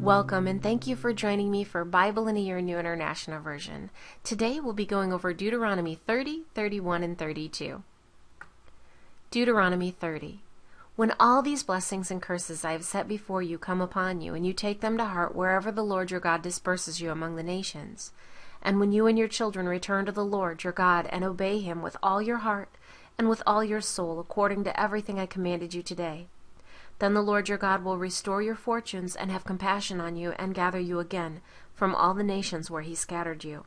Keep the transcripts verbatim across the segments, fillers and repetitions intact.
Welcome and thank you for joining me for Bible in a Year New International Version. Today we'll be going over Deuteronomy thirty, thirty-one, and thirty-two. Deuteronomy thirty. When all these blessings and curses I have set before you come upon you, and you take them to heart wherever the Lord your God disperses you among the nations, and when you and your children return to the Lord your God and obey him with all your heart and with all your soul according to everything I commanded you today, then the Lord your God will restore your fortunes and have compassion on you and gather you again from all the nations where he scattered you.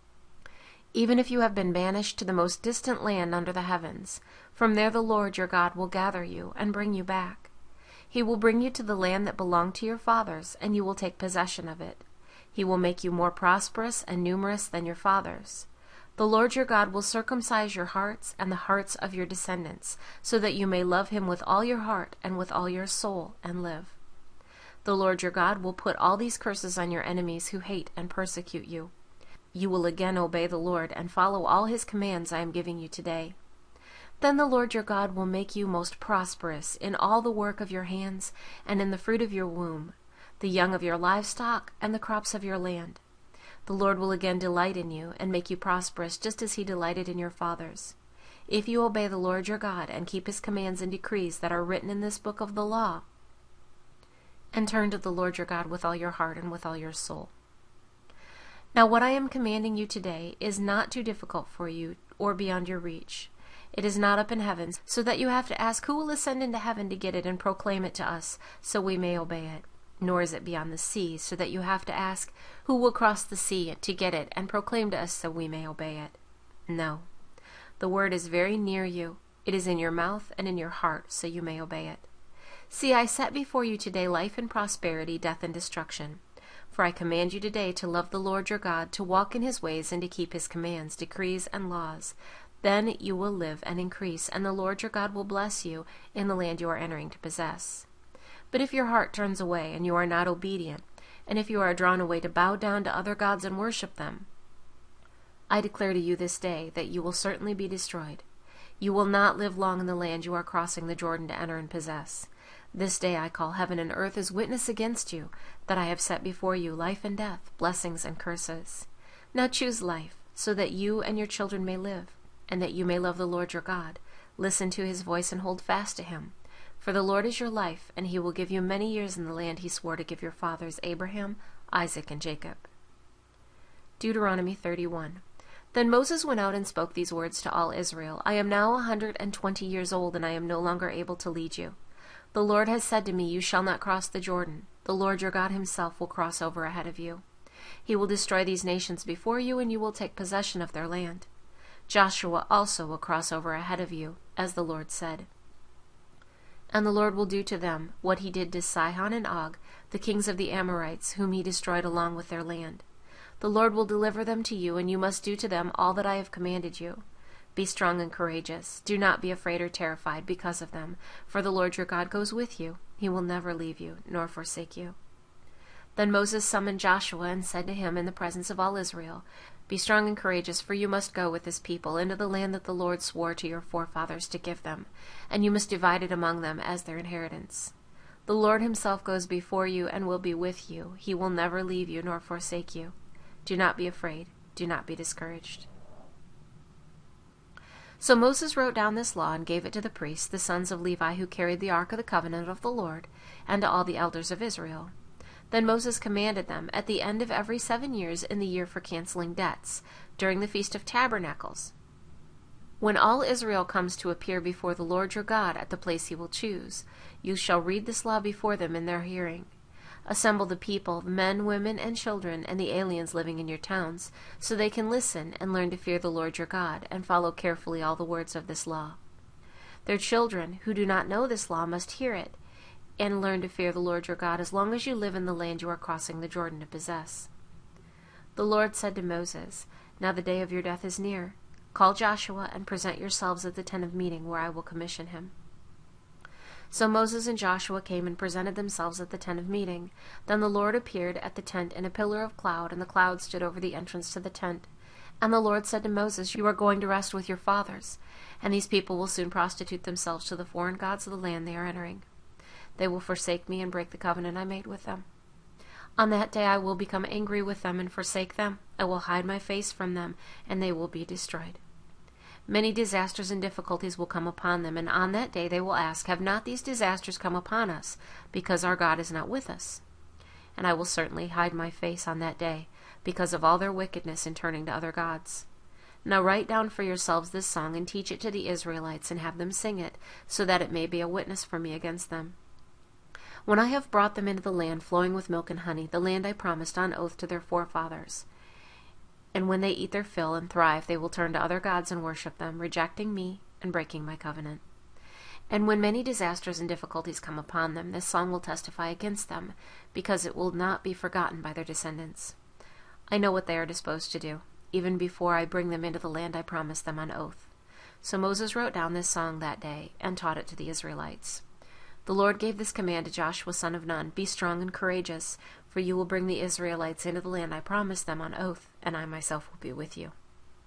Even if you have been banished to the most distant land under the heavens, from there the Lord your God will gather you and bring you back. He will bring you to the land that belonged to your fathers, and you will take possession of it. He will make you more prosperous and numerous than your fathers. The Lord your God will circumcise your hearts and the hearts of your descendants, so that you may love him with all your heart and with all your soul and live. The Lord your God will put all these curses on your enemies who hate and persecute you. You will again obey the Lord and follow all his commands I am giving you today. Then the Lord your God will make you most prosperous in all the work of your hands and in the fruit of your womb, the young of your livestock and the crops of your land. The Lord will again delight in you and make you prosperous just as he delighted in your fathers. If you obey the Lord your God and keep his commands and decrees that are written in this book of the law, and turn to the Lord your God with all your heart and with all your soul. Now what I am commanding you today is not too difficult for you or beyond your reach. It is not up in heaven, so that you have to ask who will ascend into heaven to get it and proclaim it to us, so we may obey it. Nor is it beyond the sea, so that you have to ask who will cross the sea to get it and proclaim to us so we may obey it. No. The word is very near you. It is in your mouth and in your heart, so you may obey it. See, I set before you today life and prosperity, death and destruction. For I command you today to love the Lord your God, to walk in his ways, and to keep his commands, decrees, and laws. Then you will live and increase, and the Lord your God will bless you in the land you are entering to possess. But if your heart turns away, and you are not obedient, and if you are drawn away to bow down to other gods and worship them, I declare to you this day that you will certainly be destroyed. You will not live long in the land you are crossing the Jordan to enter and possess. This day I call heaven and earth as witness against you, that I have set before you life and death, blessings and curses. Now choose life, so that you and your children may live, and that you may love the Lord your God. Listen to his voice and hold fast to him. For the Lord is your life, and he will give you many years in the land he swore to give your fathers Abraham, Isaac, and Jacob. Deuteronomy thirty-one. Then Moses went out and spoke these words to all Israel. I am now a hundred and twenty years old, and I am no longer able to lead you. The Lord has said to me, you shall not cross the Jordan. The Lord your God himself will cross over ahead of you. He will destroy these nations before you, and you will take possession of their land. Joshua also will cross over ahead of you, as the Lord said. And the Lord will do to them what he did to Sihon and Og, the kings of the Amorites, whom he destroyed along with their land. The Lord will deliver them to you, and you must do to them all that I have commanded you. Be strong and courageous. Do not be afraid or terrified because of them, for the Lord your God goes with you. He will never leave you, nor forsake you. Then Moses summoned Joshua and said to him in the presence of all Israel, Be strong and courageous, for you must go with this people into the land that the Lord swore to your forefathers to give them, and you must divide it among them as their inheritance. The Lord himself goes before you and will be with you. He will never leave you nor forsake you. Do not be afraid. Do not be discouraged. So Moses wrote down this law and gave it to the priests, the sons of Levi, who carried the ark of the covenant of the Lord, and to all the elders of Israel. Then Moses commanded them, at the end of every seven years in the year for canceling debts, during the Feast of Tabernacles, when all Israel comes to appear before the Lord your God at the place he will choose, you shall read this law before them in their hearing. Assemble the people, men, women, and children, and the aliens living in your towns, so they can listen and learn to fear the Lord your God, and follow carefully all the words of this law. Their children, who do not know this law, must hear it, and learn to fear the Lord your God as long as you live in the land you are crossing the Jordan to possess. The Lord said to Moses, Now the day of your death is near. Call Joshua and present yourselves at the tent of meeting, where I will commission him. So Moses and Joshua came and presented themselves at the tent of meeting. Then the Lord appeared at the tent in a pillar of cloud, and the cloud stood over the entrance to the tent. And the Lord said to Moses, You are going to rest with your fathers, and these people will soon prostitute themselves to the foreign gods of the land they are entering. They will forsake me and break the covenant I made with them. On that day I will become angry with them and forsake them. I will hide my face from them, and they will be destroyed. Many disasters and difficulties will come upon them, and on that day they will ask, have not these disasters come upon us, because our God is not with us? And I will certainly hide my face on that day, because of all their wickedness in turning to other gods. Now write down for yourselves this song, and teach it to the Israelites, and have them sing it, so that it may be a witness for me against them. When I have brought them into the land flowing with milk and honey, the land I promised on oath to their forefathers, and when they eat their fill and thrive, they will turn to other gods and worship them, rejecting me and breaking my covenant. And when many disasters and difficulties come upon them, this song will testify against them, because it will not be forgotten by their descendants. I know what they are disposed to do, even before I bring them into the land I promised them on oath. So Moses wrote down this song that day and taught it to the Israelites. The Lord gave this command to Joshua son of Nun, be strong and courageous, for you will bring the Israelites into the land I promised them on oath, and I myself will be with you.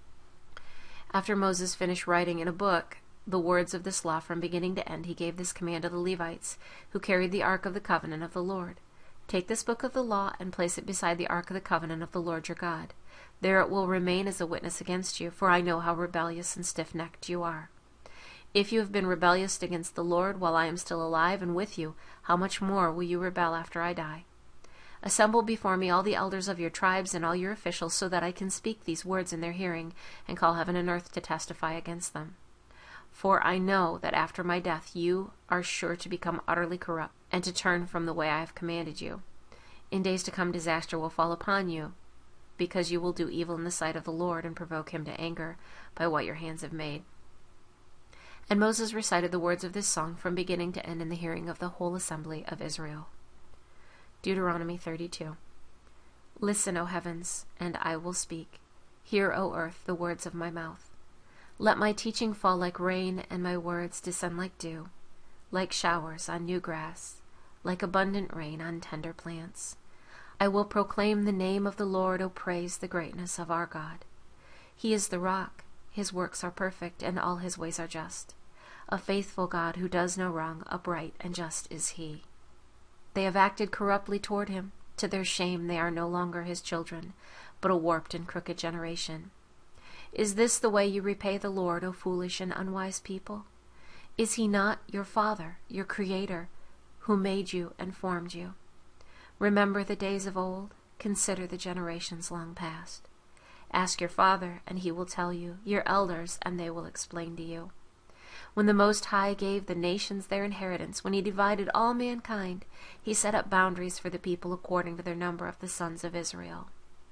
After Moses finished writing in a book the words of this law from beginning to end, he gave this command to the Levites, who carried the ark of the covenant of the Lord. Take this book of the law and place it beside the ark of the covenant of the Lord your God. There it will remain as a witness against you, for I know how rebellious and stiff-necked you are. If you have been rebellious against the Lord while I am still alive and with you, how much more will you rebel after I die? Assemble before me all the elders of your tribes and all your officials, so that I can speak these words in their hearing, and call heaven and earth to testify against them. For I know that after my death you are sure to become utterly corrupt, and to turn from the way I have commanded you. In days to come disaster will fall upon you, because you will do evil in the sight of the Lord, and provoke him to anger by what your hands have made. And Moses recited the words of this song from beginning to end in the hearing of the whole assembly of Israel. Deuteronomy thirty-two. Listen, O heavens, and I will speak. Hear, O earth, the words of my mouth. Let my teaching fall like rain, and my words descend like dew, like showers on new grass, like abundant rain on tender plants. I will proclaim the name of the Lord, O praise the greatness of our God. He is the rock, his works are perfect, and all his ways are just. A faithful God who does no wrong, upright and just is he. They have acted corruptly toward him. To their shame they are no longer his children, but a warped and crooked generation. Is this the way you repay the Lord, O foolish and unwise people? Is he not your Father, your Creator, who made you and formed you? Remember the days of old, consider the generations long past. Ask your father, and he will tell you, your elders, and they will explain to you. When the Most High gave the nations their inheritance, when he divided all mankind, he set up boundaries for the people according to their number of the sons of Israel.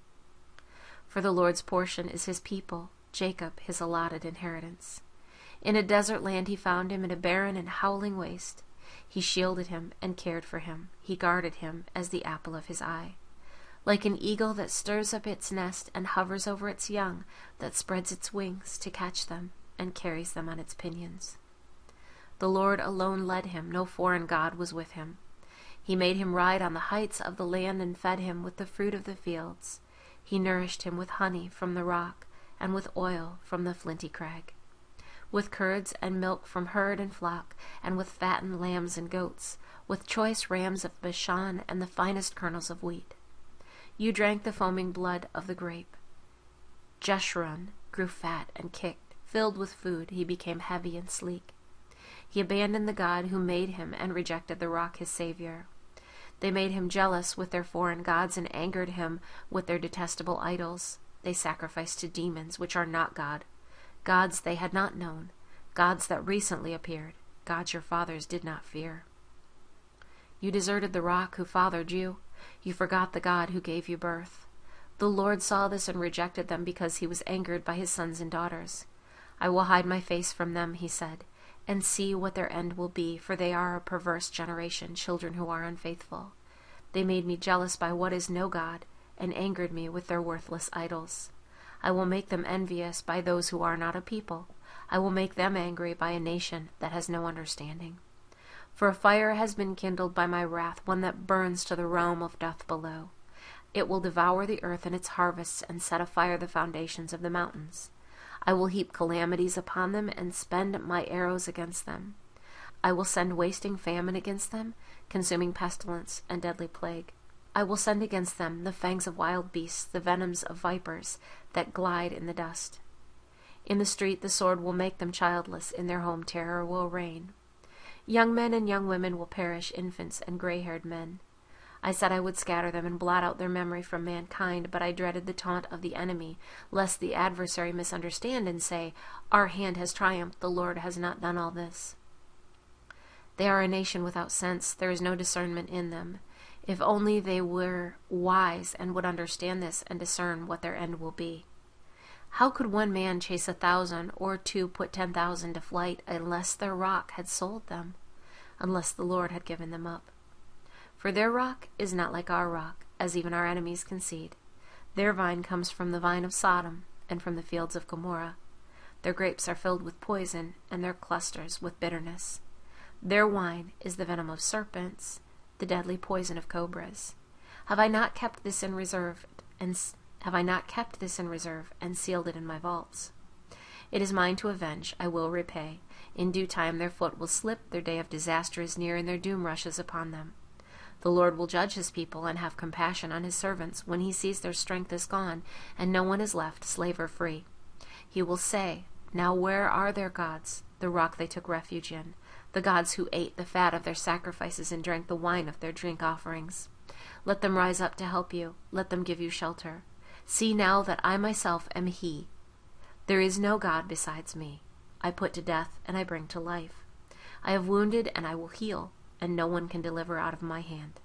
For the Lord's portion is his people, Jacob his allotted inheritance. In a desert land he found him, in a barren and howling waste. He shielded him and cared for him. He guarded him as the apple of his eye. Like an eagle that stirs up its nest and hovers over its young, that spreads its wings to catch them and carries them on its pinions. The Lord alone led him, no foreign god was with him. He made him ride on the heights of the land and fed him with the fruit of the fields. He nourished him with honey from the rock and with oil from the flinty crag, with curds and milk from herd and flock, and with fattened lambs and goats, with choice rams of Bashan and the finest kernels of wheat. You drank the foaming blood of the grape. Jeshurun grew fat and kicked. Filled with food, he became heavy and sleek. He abandoned the God who made him and rejected the rock his Savior. They made him jealous with their foreign gods and angered him with their detestable idols. They sacrificed to demons, which are not God, gods they had not known, gods that recently appeared, gods your fathers did not fear. You deserted the rock who fathered you. You forgot the God who gave you birth. The Lord saw this and rejected them because he was angered by his sons and daughters. I will hide my face from them, he said, and see what their end will be, for they are a perverse generation, children who are unfaithful. They made me jealous by what is no God, and angered me with their worthless idols. I will make them envious by those who are not a people. I will make them angry by a nation that has no understanding. For a fire has been kindled by my wrath, one that burns to the realm of death below. It will devour the earth and its harvests, and set afire the foundations of the mountains. I will heap calamities upon them, and spend my arrows against them. I will send wasting famine against them, consuming pestilence and deadly plague. I will send against them the fangs of wild beasts, the venoms of vipers that glide in the dust. In the street the sword will make them childless, in their home terror will reign. Young men and young women will perish, infants and gray-haired men. I said I would scatter them and blot out their memory from mankind, but I dreaded the taunt of the enemy, lest the adversary misunderstand and say, "Our hand has triumphed, the Lord has not done all this." They are a nation without sense, there is no discernment in them. If only they were wise and would understand this and discern what their end will be. How could one man chase a thousand, or two put ten thousand to flight, unless their rock had sold them, unless the Lord had given them up? For their rock is not like our rock, as even our enemies concede. Their vine comes from the vine of Sodom, and from the fields of Gomorrah. Their grapes are filled with poison, and their clusters with bitterness. Their wine is the venom of serpents, the deadly poison of cobras. Have I not kept this in reserve, and have I not kept this in reserve, and sealed it in my vaults? It is mine to avenge, I will repay. In due time their foot will slip, their day of disaster is near, and their doom rushes upon them. The Lord will judge his people and have compassion on his servants when he sees their strength is gone, and no one is left, slave or free. He will say, "Now where are their gods, the rock they took refuge in, the gods who ate the fat of their sacrifices and drank the wine of their drink offerings? Let them rise up to help you, let them give you shelter. See now that I myself am he. There is no God besides me. I put to death and I bring to life. I have wounded and I will heal, and no one can deliver out of my hand.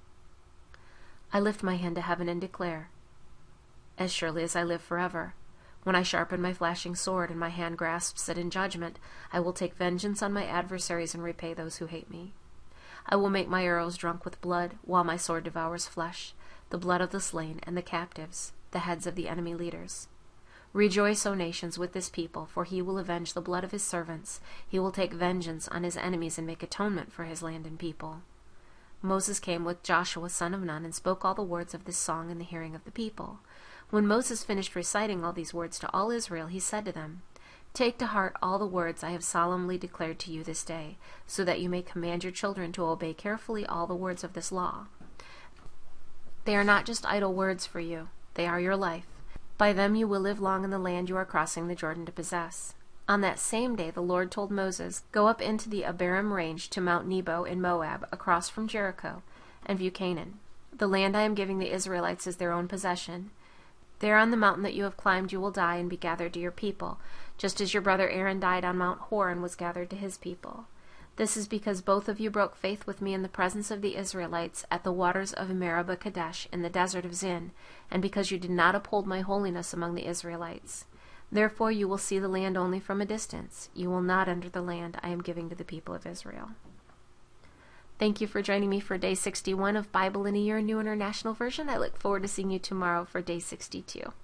I lift my hand to heaven and declare, as surely as I live forever, when I sharpen my flashing sword and my hand grasps it in judgment, I will take vengeance on my adversaries and repay those who hate me. I will make my arrows drunk with blood, while my sword devours flesh, the blood of the slain and the captives, the heads of the enemy leaders. Rejoice, O nations, with this people, for he will avenge the blood of his servants. He will take vengeance on his enemies and make atonement for his land and people. Moses came with Joshua son of Nun and spoke all the words of this song in the hearing of the people. When Moses finished reciting all these words to all Israel, he said to them, "Take to heart all the words I have solemnly declared to you this day, so that you may command your children to obey carefully all the words of this law. They are not just idle words for you, they are your life. By them you will live long in the land you are crossing the Jordan to possess." On that same day the Lord told Moses, "Go up into the Abarim range to Mount Nebo in Moab, across from Jericho, and view Canaan. The land I am giving the Israelites is their own possession. There on the mountain that you have climbed you will die and be gathered to your people, just as your brother Aaron died on Mount Hor and was gathered to his people. This is because both of you broke faith with me in the presence of the Israelites at the waters of Meribah Kadesh in the desert of Zin, and because you did not uphold my holiness among the Israelites. Therefore you will see the land only from a distance. You will not enter the land I am giving to the people of Israel." Thank you for joining me for Day sixty-one of Bible in a Year, New International Version. I look forward to seeing you tomorrow for Day sixty-two.